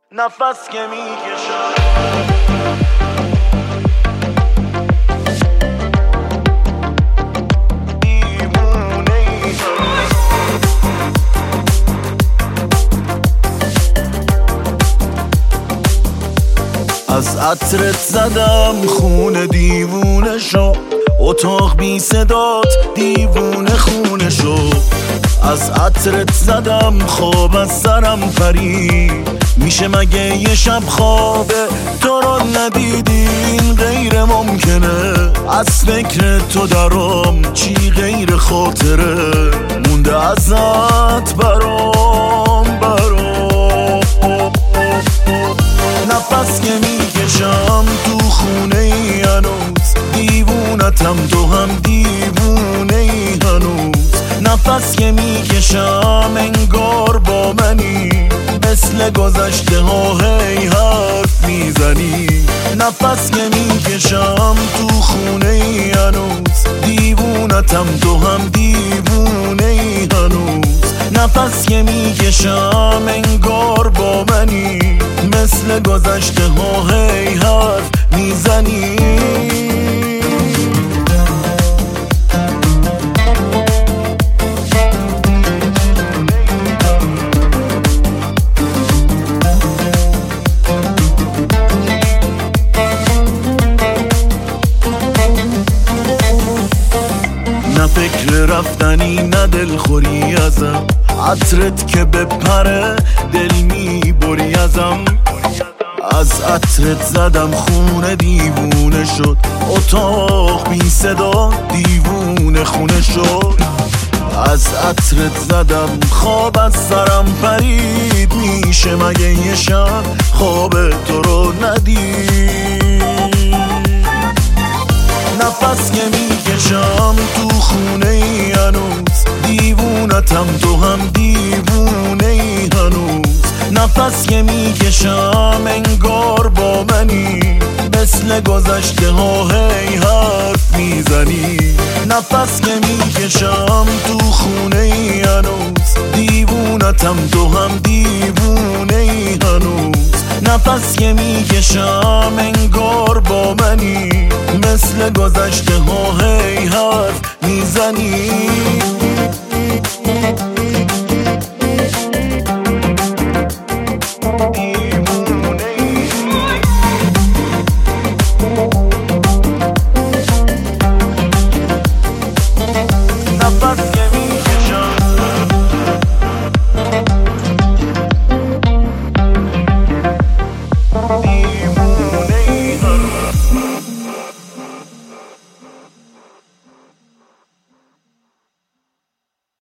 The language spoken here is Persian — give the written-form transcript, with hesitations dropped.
نفس که میکشم از عطرت زدم خونه دیوونه شو، اتاق بی صدات دیوونه خونه شو. از عطرت زدم خواب از سرم پرید، میشه مگه یه شب خوابه تو رو ندیدین؟ غیر ممکنه از فکر تو درام، چی غیر خاطره مونده ازت برام. نفس که میکشم تو خونه ای هنوز، دیوونتم تو هم دیوونه ای هنوز. نفس که میکشم انگار با منی، مثل گذشته ها هی حرف میزنی. نفس که میکشم تو خونه ای هنوز، دیوونتم تو هم دیوونه ای هنوز. نفس که میکشم انگار با منی، مثل گذشته ها هی حرف میزنی. نه فکر رفتنی نه دلخوری ازم، عطرت که بپره دل میبری ازم. از عطرت زدم خونه دیوونه شد، اتاق بی صدا دیوونه خونه شد. از عطرت زدم خواب از سرم پرید، میشه مگه یه شب خواب تو رو ندید؟ نفس که میکشم تو خونه ای هنوز، دیوونتم تو هم دیوونه ای هنوز. نفس که میکشم انگار با منی، مثل گذشته ها هی حرف میزنی. نفس که میکشم تو خونه ای هنوز، دیوونتم تو هم دیوونه ای هنوز. نفس که میکشم انگار با منی، مثل گذشته ها هی حرف میزنی.